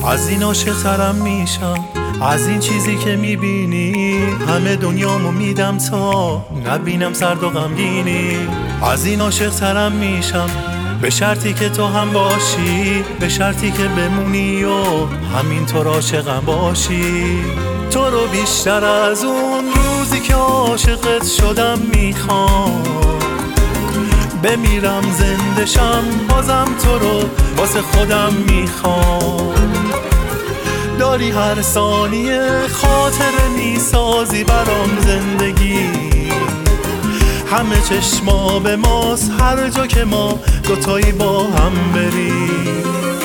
از این عاشق‌ترم میشم، از این چیزی که میبینی. همه دنیامو میدم تا نبینم سرد و غمگینی. از این عاشق‌ترم میشم به شرطی که تو هم باشی، به شرطی که بمونی و همینطور عاشقم باشی. تو رو بیشتر از اون روزی که عاشقت شدم میخوام. بمیرم زنده شم بازم تو رو واسه خودم میخوام. داری هر ثانیه خاطره میسازی برام زندگی. همه چشما به ماست هر جا که ما دوتایی با هم بریم.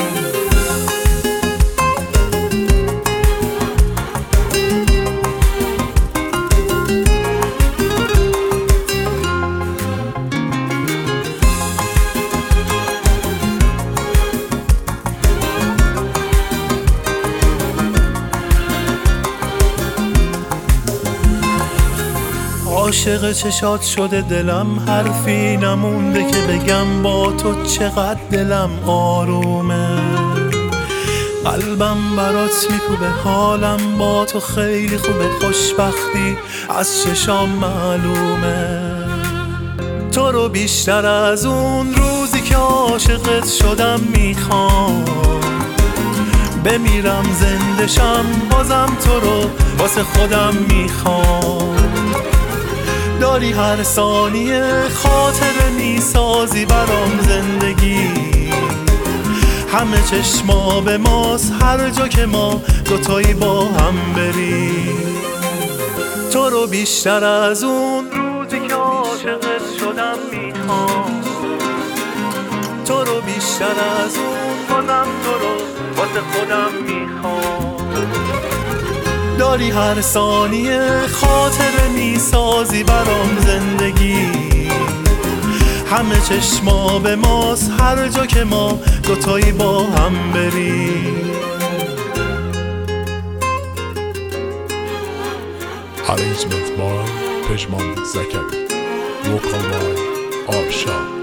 عاشق چشات شده دلم، حرفی نمونده که بگم با تو چقدر دلم آرومه. قلبم برات میکوبه، حالم با تو خیلی خوبه، خوشبختی از چشام معلومه. تو رو بیشتر از اون روزی که عاشقت شدم میخوام. بمیرم زنده شم بازم تو رو واسه خودم میخوام. داری هر ثانیه خاطره میسازی برام زندگی. همه چشما به ماست هر جا که ما دوتایی با هم بریم. تو رو بیشتر از اون روزی که عاشقت شدم میخوام. تو رو بیشتر از اون بازم تو رو واسه خودم میخوام. داری هر ثانیه خاطره میسازی برام زندگی. همه چشما به ماست هر جا که ما دوتایی با هم بریم. Arrangement by Pejman Zakari. Vocal by Arsha.